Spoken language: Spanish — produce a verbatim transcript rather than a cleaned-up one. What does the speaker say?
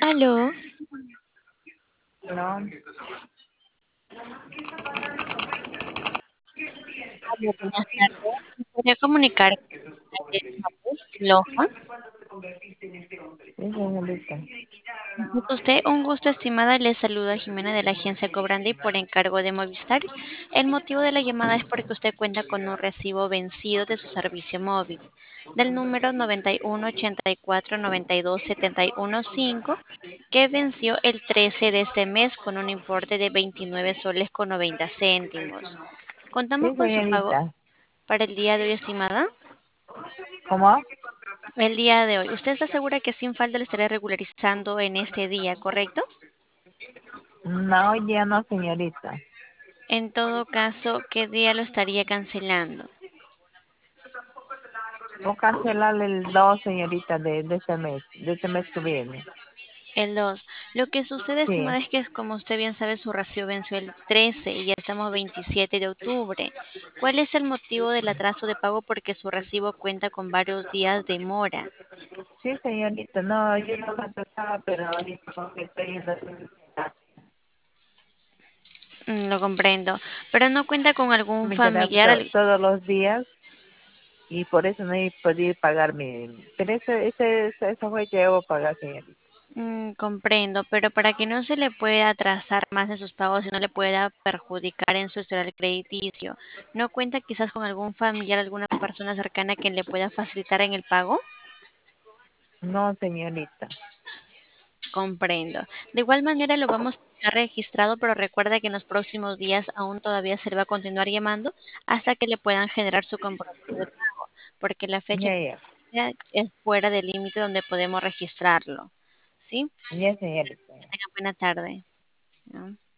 Aló, No, aló, buenas tardes. ¿Me podría comunicar con Ariel Mapuch Loja? es señorita. Disculpe usted, un gusto, estimada. Le saluda Jimena de la agencia Cobrandi por encargo de Movistar. El motivo de la llamada es porque usted cuenta con un recibo vencido de su servicio móvil del número noventa y uno ochenta y cuatro noventa y dos setenta y uno cinco que venció el trece de este mes con un importe de veintinueve soles con noventa céntimos. Contamos Sí, con su pago señorita. para el día de hoy, estimada. ¿Cómo? El día de hoy. ¿Usted está segura que sin falta le estaré regularizando en este día, correcto? No, hoy día no, señorita. En todo caso, ¿qué día lo estaría cancelando? Voy a cancelar el dos, señorita, de, de este mes, de este mes que viene. El dos. Lo que sucede, Sí, estimada, es que, como usted bien sabe, su recibo venció el trece y ya estamos veintisiete de octubre. ¿Cuál es el motivo del atraso de pago? Porque su recibo cuenta con varios días de mora. sí, señorita. No, yo no me trataba, pero ahorita porque estoy en la Mm, lo comprendo. Pero no cuenta con algún me queda familiar. to- al- todos los días y por eso no he podido pagar mi... Pero ese, ese, ese, eso fue que debo pagar, señorita. Mm, comprendo, pero para que no se le pueda atrasar más en sus pagos y no le pueda perjudicar en su historial crediticio, ¿no cuenta quizás con algún familiar, alguna persona cercana que le pueda facilitar en el pago? No, señorita. Comprendo. De igual manera lo vamos a dejar registrado, pero recuerda que en los próximos días aún todavía se le va a continuar llamando hasta que le puedan generar su comprobante de pago, porque la fecha Ya, ya. ya es fuera del límite donde podemos registrarlo. ¿Sí? Ya, señorita. Que tenga buena tarde. ¿No?